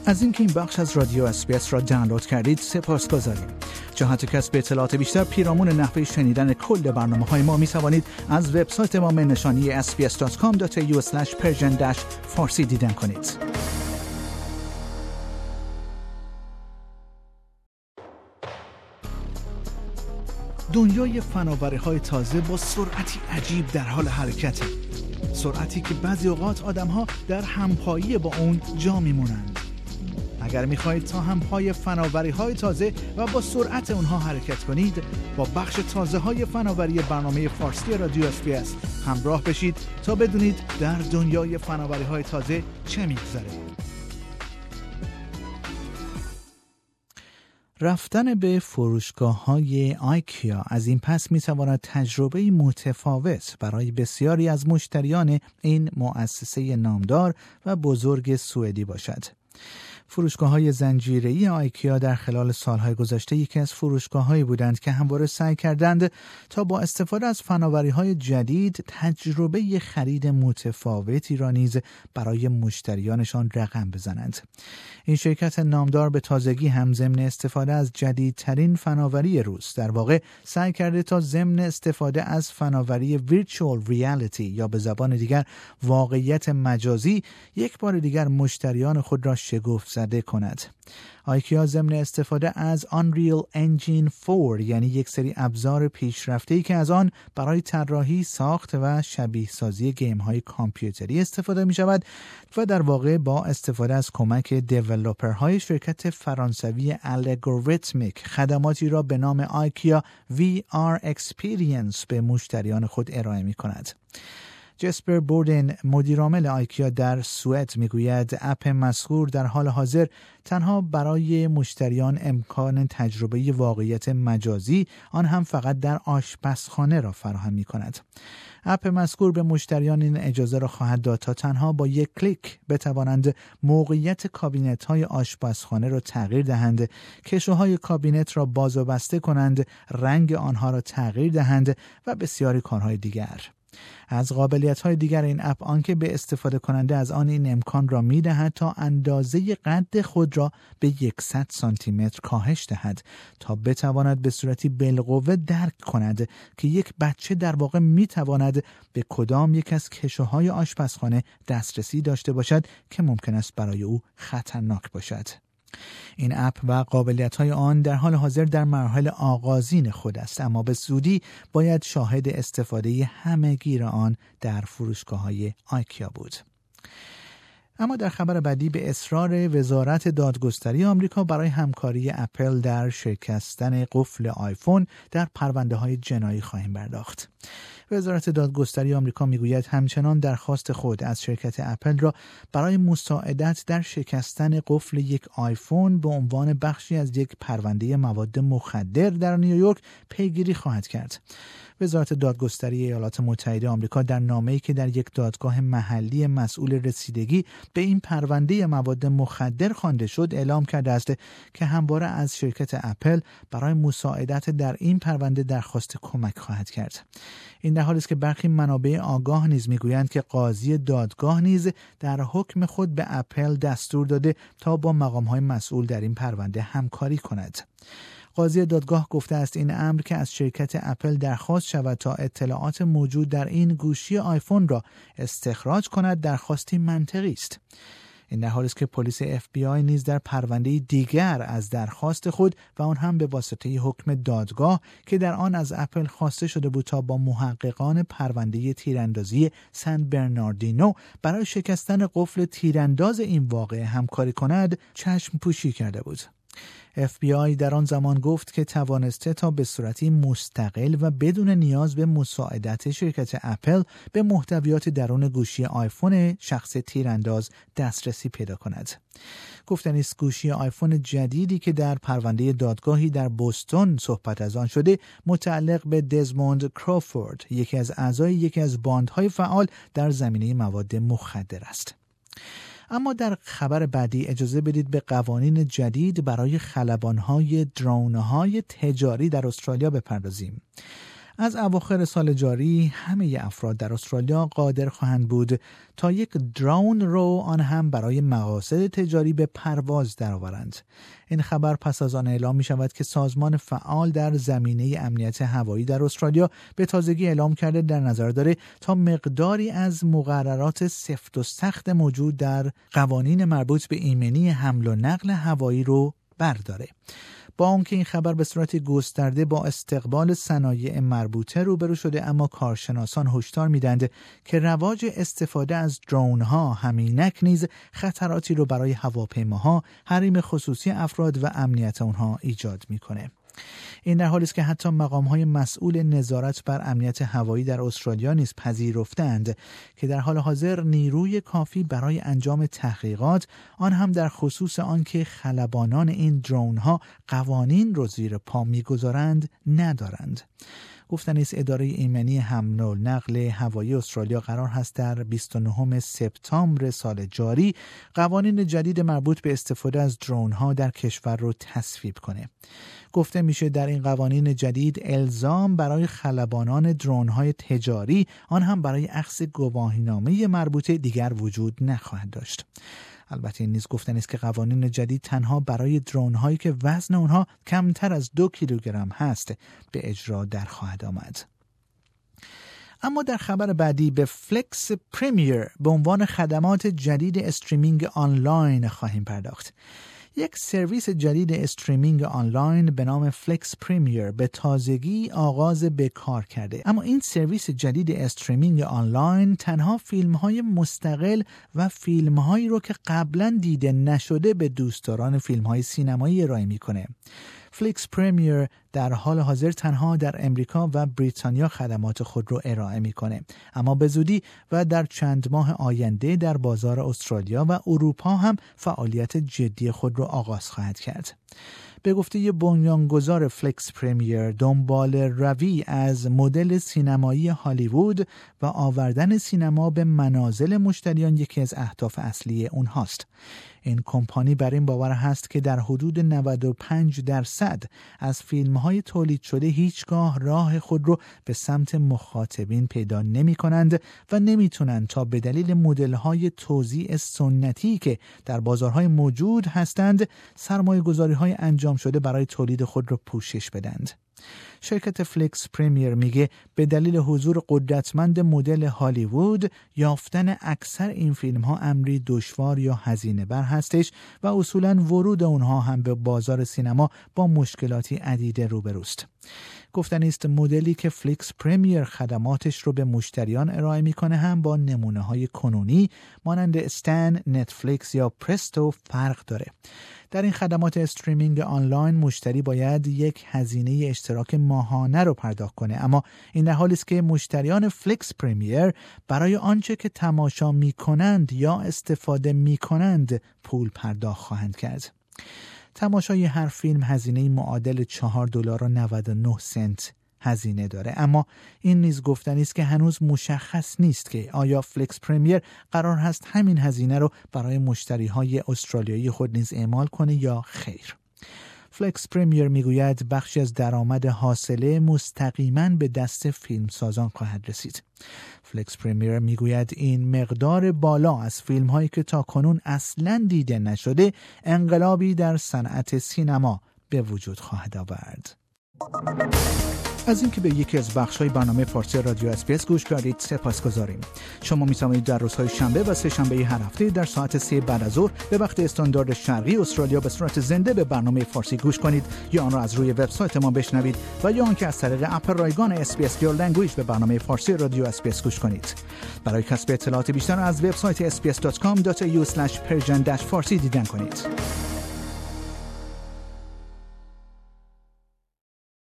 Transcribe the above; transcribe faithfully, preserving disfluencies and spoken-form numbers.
از اینکه این بخش از رادیو اس بی اس را دانلود کردید سپاسگزاریم. جهت کسب اطلاعات بیشتر پیرامون نحوه شنیدن کل برنامه‌های ما می توانید از وبسایت ما نشانی اس بی اس دات کام دات ای یو اسلش پرژن فارسی دیدن کنید. دنیای فناوری‌های تازه با سرعتی عجیب در حال حرکته. سرعتی که بعضی اوقات آدم‌ها در همپایی با اون جا میمونند. اگر می‌خواهید تا همپای فناوری‌های تازه و با سرعت اونها حرکت کنید، با بخش تازه‌های فناوری برنامه فارسی رادیو اس بی اس همراه بشید تا بدونید در دنیای فناوری‌های تازه چه می‌گذره. رفتن به فروشگاه‌های آیکیا از این پس می‌تواند تجربه متفاوت برای بسیاری از مشتریان این مؤسسه نامدار و بزرگ سوئدی باشد. فروشگاه‌های زنجیره‌ای آیکیا در خلال سالهای گذشته یکی از فروشگاه‌هایی بودند که همواره سعی کردند تا با استفاده از فناوری‌های جدید تجربه خرید متفاوتی را نیز برای مشتریانشان رقم بزنند. این شرکت نامدار به تازگی هم ضمن استفاده از جدیدترین فناوری روز در واقع سعی کرده تا ضمن استفاده از فناوری ویرچوال ریالیتی یا به زبان دیگر واقعیت مجازی یک بار دیگر مشتریان خود را شگفت زده کند. آیکیا ضمن استفاده از Unreal Engine چهار یعنی یک سری ابزار پیشرفته‌ای که از آن برای طراحی، ساخت و شبیه سازی گیم های کامپیوتری استفاده می شود و در واقع با استفاده از کمک دیولپرهای شرکت فرانسوی الگوریتمیک خدماتی را به نام آیکیا وی آر Experience به مشتریان خود ارائه می کند. جسپر بوردن مدیرعامل آیکیا در سوئد میگوید اپ مذکور در حال حاضر تنها برای مشتریان امکان تجربه واقعیت مجازی آن هم فقط در آشپزخانه را فراهم می کند. اپ مذکور به مشتریان این اجازه را خواهد داد تا تنها با یک کلیک بتوانند موقعیت کابینت های آشپزخانه را تغییر دهند، کشوهای کابینت را باز و بسته کنند، رنگ آنها را تغییر دهند و بسیاری کارهای دیگر. از قابلیت‌های دیگر این اپ آنکه به استفاده کننده از آن این امکان را می‌دهد تا اندازه قد خود را به صد سانتی متر کاهش دهد تا بتواند به صورتی بالقوه درک کند که یک بچه در واقع می‌تواند به کدام یک از کشوهای آشپزخانه دسترسی داشته باشد که ممکن است برای او خطرناک باشد. این اپ و قابلیت‌های آن در حال حاضر در مراحل آغازین خود است، اما به زودی باید شاهد استفاده همه‌گیر آن در فروشگاه‌های آیکیا بود. اما در خبر بعدی به اصرار وزارت دادگستری آمریکا برای همکاری اپل در شکستن قفل آیفون در پرونده‌های جنایی خواهیم پرداخت. وزارت دادگستری آمریکا میگوید همچنان درخواست خود از شرکت اپل را برای مساعدت در شکستن قفل یک آیفون به عنوان بخشی از یک پرونده مواد مخدر در نیویورک پیگیری خواهد کرد. وزارت دادگستری ایالات متحده آمریکا در نامه‌ای که در یک دادگاه محلی مسئول رسیدگی به این پرونده مواد مخدر خوانده شد اعلام کرده است که همواره از شرکت اپل برای مساعدت در این پرونده درخواست کمک خواهد کرد. این در حالی است که برخی منابع آگاه نیز میگویند که قاضی دادگاه نیز در حکم خود به اپل دستور داده تا با مقام‌های مسئول در این پرونده همکاری کند. قاضی دادگاه گفته است این امر که از شرکت اپل درخواست شود تا اطلاعات موجود در این گوشی آیفون را استخراج کند درخواستی منطقی است. این در حالی است که پلیس اف بی آی نیز در پرونده دیگر از درخواست خود و آن هم به واسطه حکم دادگاه که در آن از اپل خواسته شده بود تا با محققان پرونده تیراندازی سن برناردینو برای شکستن قفل تیرانداز این واقعه همکاری کند چشم پوشی کرده بود. اف بی آی در آن زمان گفت که توانسته تا به صورتی مستقل و بدون نیاز به مساعدت شرکت اپل به محتویات درون گوشی آیفون شخص تیرانداز دسترسی پیدا کند. گفتنی است گوشی آیفون جدیدی که در پرونده دادگاهی در بوستون صحبت از آن شده متعلق به دزموند کروفورد، یکی از اعضای یکی از باندهای فعال در زمینه مواد مخدر است. اما در خبر بعدی اجازه بدید به قوانین جدید برای خلبان‌های درون‌های تجاری در استرالیا بپردازیم. از اواخر سال جاری همه افراد در استرالیا قادر خواهند بود تا یک درون رو آن هم برای مقاصد تجاری به پرواز درآورند. این خبر پس از آن اعلام می شود که سازمان فعال در زمینه امنیت هوایی در استرالیا به تازگی اعلام کرده در نظر داره تا مقداری از مقررات سفت و سخت موجود در قوانین مربوط به ایمنی حمل و نقل هوایی رو برداره. با آنکه این خبر به صورت گسترده با استقبال صنایع مربوطه روبرو شده، اما کارشناسان هشدار میدند که رواج استفاده از درون ها همینک نیز خطراتی رو برای هواپیماها، حریم خصوصی افراد و امنیت اونها ایجاد میکنه. این در حالی است که حتی مقام‌های مسئول نظارت بر امنیت هوایی در استرالیا نیز پذیرفتند که در حال حاضر نیروی کافی برای انجام تحقیقات، آن هم در خصوص آنکه خلبانان این درون‌ها قوانین را زیر پا می‌گذارند ندارند. گفتن است اداره ایمنی حمل و نقل هوایی استرالیا قرار هست در بیست و نهم سپتامبر سال جاری قوانین جدید مربوط به استفاده از درون ها در کشور رو تصویب کنه. گفته میشه در این قوانین جدید الزام برای خلبانان درون های تجاری، آن هم برای اخذ گواهینامه مربوطه، دیگر وجود نخواهد داشت. البته این نیز گفتن است که قوانین جدید تنها برای درون هایی که وزن اونها کمتر از دو کیلوگرم هست به اجرا در خواهد آمد. اما در خبر بعدی به فلکس پریمیر به عنوان خدمات جدید استریمینگ آنلاین خواهیم پرداخت. یک سرویس جدید استریمینگ آنلاین به نام فلکس پریمیر به تازگی آغاز به کار کرده. اما این سرویس جدید استریمینگ آنلاین تنها فیلم‌های مستقل و فیلم‌هایی رو که قبلا دیده نشده به دوستداران فیلم‌های سینمایی ارائه می‌کنه. فلکس پریمیر در حال حاضر تنها در امریکا و بریتانیا خدمات خود رو ارائه میکنه، اما به زودی و در چند ماه آینده در بازار استرالیا و اروپا هم فعالیت جدی خود رو آغاز خواهد کرد. به گفته بنیانگذار فلکس پریمیر، دنبال روی از مدل سینمایی هالیوود و آوردن سینما به منازل مشتریان یکی از اهداف اصلی اونهاست. این کمپانی بر این باور هست که در حدود نود و پنج درصد از فیلم‌های تولید شده هیچگاه راه خود رو به سمت مخاطبین پیدا نمی‌کنند و نمی‌تونند تا به دلیل مدل‌های توزیع سنتی که در بازارهای موجود هستند، سرمایه‌گذاری‌های انجام شده برای تولید خود را پوشش بدند. شرکت فلکس پریمیر میگه به دلیل حضور قدرتمند مدل هالیوود، یافتن اکثر این فیلم ها امری دشوار یا هزینه بر هستش و اصولاً ورود اونها هم به بازار سینما با مشکلاتی عدیده روبروست. گفتن است مدلی که فلکس پریمیر خدماتش رو به مشتریان ارائه میکنه هم با نمونه های کنونی مانند استن، نتفلیکس یا پرستو فرق داره. در این خدمات استریمینگ آنلاین مشتری باید یک هزینه اشتراک ماهانه رو پرداخت کنه، اما این در حالی است که مشتریان فلکس پریمیر برای آنچه که تماشا میکنند یا استفاده میکنند پول پرداخت خواهند کرد. تماشای هر فیلم هزینه معادل چهار دلار و نود و نه سنت هزینه داره، اما این نیز گفتنی است که هنوز مشخص نیست که آیا فلکس پریمیر قرار هست همین هزینه رو برای مشتری‌های استرالیایی خود نیز اعمال کنه یا خیر. فلکس پریمیر میگوید بخشی از درآمد حاصله مستقیما به دست فیلمسازان خواهد رسید. فلکس پریمیر میگوید این مقدار بالا از فیلم هایی که تا کنون اصلاً دیده نشده انقلابی در صنعت سینما به وجود خواهد آورد. از اینکه به یکی از بخش‌های برنامه فارسی رادیو اس بی اس گوش کردید سپاسگزاریم. شما می‌توانید در روزهای شنبه و سه شنبه هر هفته در ساعت سه بعد از ظهر به وقت استاندارد شرقی استرالیا به صورت زنده به برنامه فارسی گوش کنید یا آن را از روی وبسایت ما بشنوید و یا آنکه از طریق اپ رایگان اس بی اس Your Language به برنامه فارسی رادیو اس بی اس گوش کنید. برای کسب اطلاعات بیشتر از وبسایت اس بی اس دات کام دات ای یو اسلش پرژن فارسی دیدن کنید.